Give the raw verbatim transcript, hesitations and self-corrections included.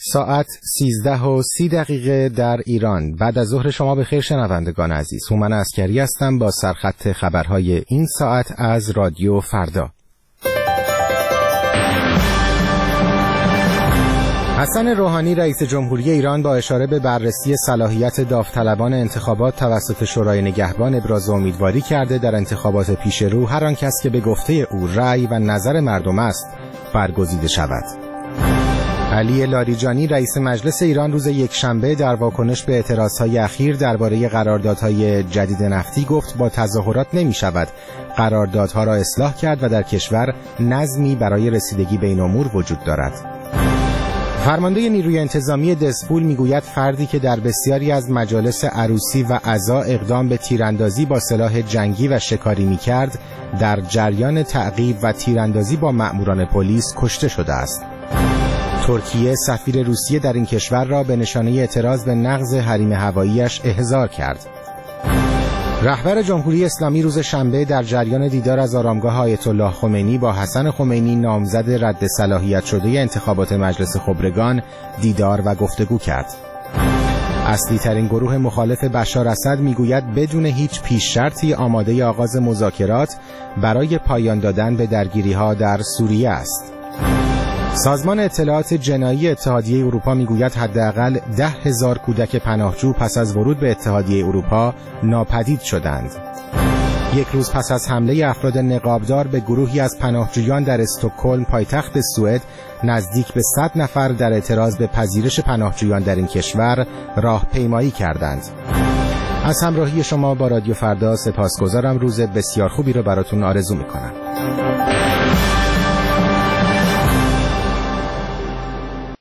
ساعت سیزده و سی دقیقه در ایران. بعد از ظهر شما بخیر شنوندگان عزیز. هومن عسکری هستم با سرخط خبرهای این ساعت از رادیو فردا. حسن روحانی رئیس جمهوری ایران با اشاره به بررسی صلاحیت داوطلبان انتخابات توسط شورای نگهبان ابراز امیدواری کرده در انتخابات پیش رو هر آن کس که به گفته او رأی و نظر مردم است برگزیده شود. علی لاریجانی رئیس مجلس ایران روز یکشنبه در واکنش به اعتراضهای اخیر درباره قراردادهای جدید نفتی گفت با تظاهرات نمی شود قراردادها را اصلاح کرد و در کشور نظمی برای رسیدگی به این امور وجود دارد. فرمانده نیروی انتظامی دسپول میگوید فردی که در بسیاری از مجالس عروسی و عزا اقدام به تیراندازی با سلاح جنگی و شکاری میکرد در جریان تعقیب و تیراندازی با مأموران پلیس کشته شده است. ترکیه سفیر روسیه در این کشور را به نشانه اعتراض به نقض حریم هوایی‌اش احضار کرد. رهبر جمهوری اسلامی روز شنبه در جریان دیدار از آرامگاه آیت الله خمینی با حسن خمینی نامزد رد صلاحیت شده انتخابات مجلس خبرگان دیدار و گفتگو کرد. اصلی ترین گروه مخالف بشار اسد میگوید بدون هیچ پیش شرطی آماده آغاز مذاکرات برای پایان دادن به درگیری‌ها در سوریه است. سازمان اطلاعات جنایی اتحادیه اروپا میگوید حداقل ده هزار کودک پناهجو پس از ورود به اتحادیه اروپا ناپدید شدند. یک روز پس از حمله افراد نقابدار به گروهی از پناهجویان در استکهلم پایتخت سوئد نزدیک به صد نفر در اعتراض به پذیرش پناهجویان در این کشور راهپیمایی کردند. از همراهی شما با رادیو فردا سپاسگزارم. روز بسیار خوبی را براتون آرزو میکنم.